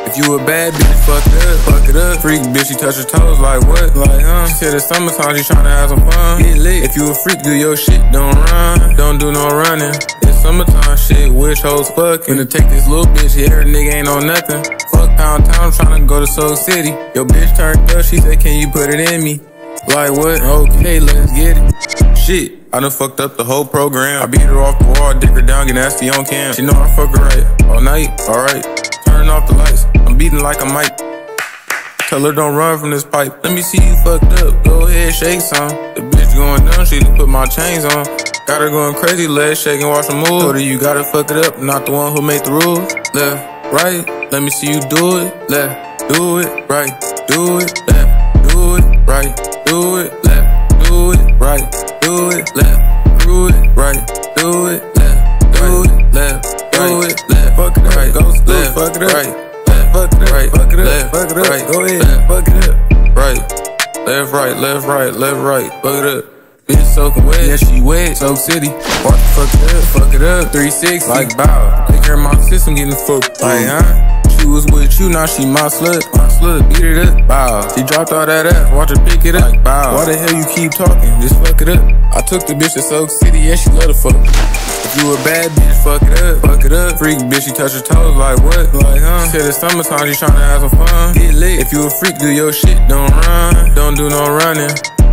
If you a bad bitch, fuck it up. Freak bitch, she touch her toes like what? Like, She said it's summertime, she tryna have some fun. Get lit. If you a freak, do your shit, don't run. Don't do no running. It's summertime shit, which hoes fucking. Finna take this little bitch, yeah, her nigga ain't on nothing. Fuck Pound Town, tryna go to Soul City. Yo bitch turned up, she said, can you put it in me? Like what? Okay, let's get it. Shit, I done fucked up the whole program. I beat her off the wall, dick her down, get nasty on cam. She know I fuck her right, all night, alright. Turn off the lights, I'm beating like a mic. Tell her don't run from this pipe. Let me see you fucked up, go ahead, shake some. The bitch going down, she done put my chains on. Got her going crazy, legs shaking, watch her move. Told her you gotta fuck it up, not the one who made the rules. Left, right, let me see you do it. Left, do it, right, do it, left, do it, right, do it, left, do it, right, do it, left, do it, right, do it, left, do it, left, do it, left, fuck it up, go left, fuck it up, right, fuck it up, right, fuck it up, fuck it up, right, go ahead, fuck it up, right, left, right, left, right, left, right, fuck it up. Bitch soaking wet, yeah she wet, Soak City. Watch fuck it up, 360. Like bow, take care of my system, getting fucked. Like she was with you, now she my slut. Beat it up, bow. She dropped all that ass, watch her pick it up. Like bow. Why the hell you keep talking? Just fuck it up. I took the bitch to Soak City, yeah she love to fuck. If you a bad bitch, fuck it up. Freak bitch, she touch her toes like what? Like She said it's summertime, she tryna have some fun. Get lit. If you a freak, do your shit, don't run. Don't do no running.